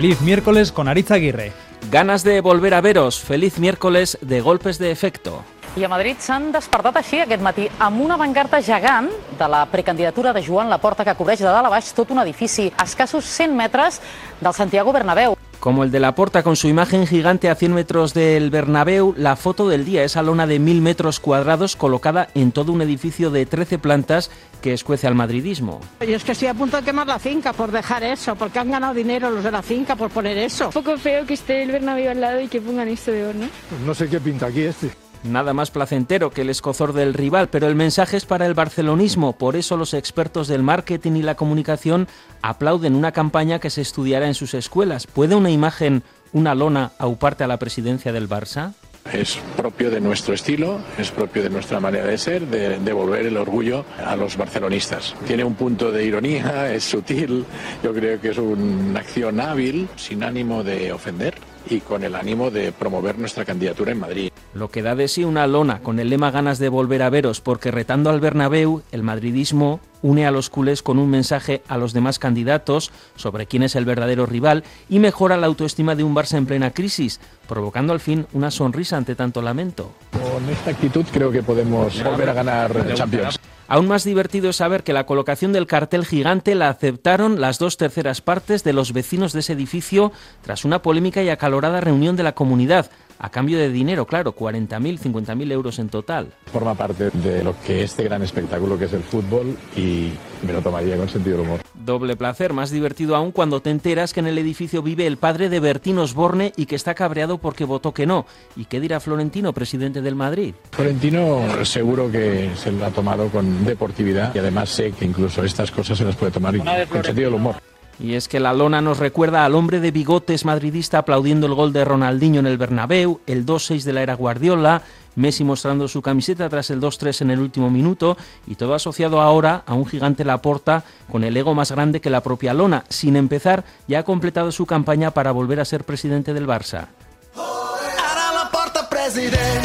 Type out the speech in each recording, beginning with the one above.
Feliz miércoles con Aritz Aguirre. Ganas de volver a veros. Feliz miércoles de golpes de efecto. I a Madrid s'han despertat així aquest matí amb una pancarta gegant de la precandidatura de Joan Laporta que cobreix de dalt a baix tot un edifici a escassos 100 metres del Santiago Bernabéu. Como el de Laporta con su imagen gigante a 100 metros del Bernabéu, la foto del día, esa lona de 1000 metros cuadrados colocada en todo un edificio de 13 plantas que escuece al madridismo. Yo es que estoy a punto de quemar la finca por dejar eso, porque han ganado dinero los de la finca por poner eso. Un poco feo que esté el Bernabéu al lado y que pongan esto de horno. Pues no sé qué pinta aquí este. Nada más placentero que el escozor del rival, pero el mensaje es para el barcelonismo. Por eso los expertos del marketing y la comunicación aplauden una campaña que se estudiará en sus escuelas. ¿Puede una imagen, una lona, auparte a la presidencia del Barça? Es propio de nuestro estilo, es propio de nuestra manera de ser, de devolver el orgullo a los barcelonistas. Tiene un punto de ironía, es sutil, yo creo que es una acción hábil, sin ánimo de ofender y con el ánimo de promover nuestra candidatura en Madrid. Lo que da de sí una lona con el lema ganas de volver a veros, porque retando al Bernabéu, el madridismo une a los culés con un mensaje a los demás candidatos sobre quién es el verdadero rival y mejora la autoestima de un Barça en plena crisis, provocando al fin una sonrisa ante tanto lamento. Con esta actitud creo que podemos volver a ganar Champions. Aún más divertido es saber que la colocación del cartel gigante la aceptaron las 2/3 partes de los vecinos de ese edificio tras una polémica y acalorada reunión de la comunidad. A cambio de dinero, claro, 40.000, 50.000 euros en total. Forma parte de lo que este gran espectáculo que es el fútbol y me lo tomaría con sentido del humor. Doble placer, más divertido aún cuando te enteras que en el edificio vive el padre de Bertín Osborne y que está cabreado porque votó que no. ¿Y qué dirá Florentino, presidente del Madrid? Florentino seguro que se lo ha tomado con deportividad y además sé que incluso estas cosas se las puede tomar con sentido del humor. Y es que la lona nos recuerda al hombre de bigotes madridista aplaudiendo el gol de Ronaldinho en el Bernabéu, el 2-6 de la era Guardiola, Messi mostrando su camiseta tras el 2-3 en el último minuto y todo asociado ahora a un gigante Laporta con el ego más grande que la propia lona. Sin empezar, ya ha completado su campaña para volver a ser presidente del Barça. Ara Laporta president.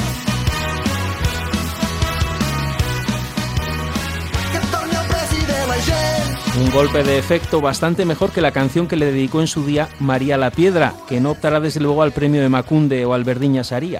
Que torni el president la gent. Un golpe de efecto bastante mejor que la canción que le dedicó en su día María la Piedra, que no optará desde luego al premio de Macunde o al Verdiña Saría.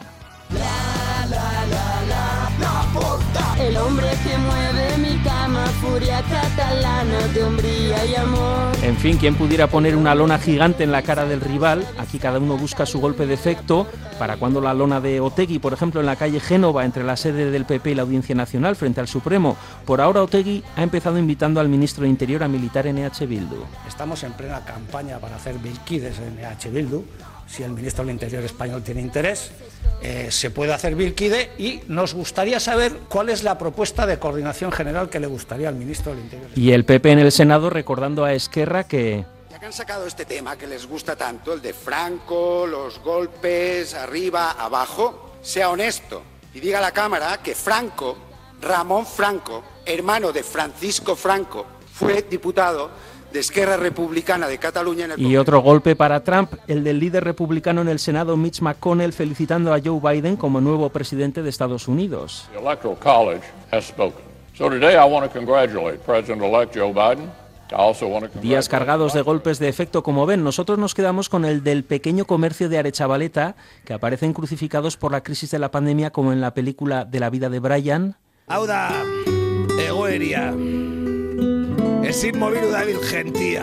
El hombre que mueve mi cama, furia catalana de hombría y amor. En fin, ¿quién pudiera poner una lona gigante en la cara del rival? Aquí cada uno busca su golpe de efecto. ¿Para cuando la lona de Otegi, por ejemplo, en la calle Génova, entre la sede del PP y la Audiencia Nacional, frente al Supremo? Por ahora Otegi ha empezado invitando al ministro de Interior a militar en EH Bildu. Estamos en plena campaña para hacer bilquides en EH Bildu. Si el ministro del Interior español tiene interés, se puede hacer bilquide y nos gustaría saber cuál es la propuesta de coordinación general que le gustaría al ministro del Interior. Y el PP en el Senado recordando a Esquerra que... Ya que han sacado este tema que les gusta tanto, el de Franco, los golpes, arriba, abajo, sea honesto y diga a la Cámara que Franco, Ramón Franco, hermano de Francisco Franco, fue diputado de Esquerra Republicana de Cataluña en el Congreso. Y otro golpe para Trump, el del líder republicano en el Senado, Mitch McConnell, felicitando a Joe Biden como nuevo presidente de Estados Unidos. The Electoral College has spoken. So today I want to congratulate President-elect Joe Biden. Días cargados de golpes de efecto, como ven. Nosotros nos quedamos con el del pequeño comercio de Arechavaleta, que aparecen crucificados por la crisis de la pandemia, como en la película de la vida de Brian. Hau egoeria. Ezin mobilu dabil gentia.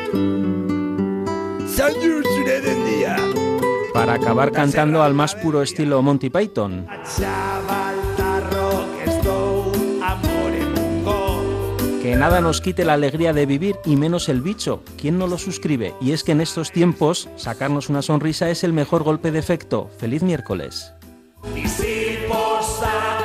Zaindu zure dendia. Para acabar cantando al más puro estilo Monty Python. Que nada nos quite la alegría de vivir y menos el bicho. ¿Quién no lo suscribe? Y es que en estos tiempos, sacarnos una sonrisa es el mejor golpe de efecto. ¡Feliz miércoles! Y si posa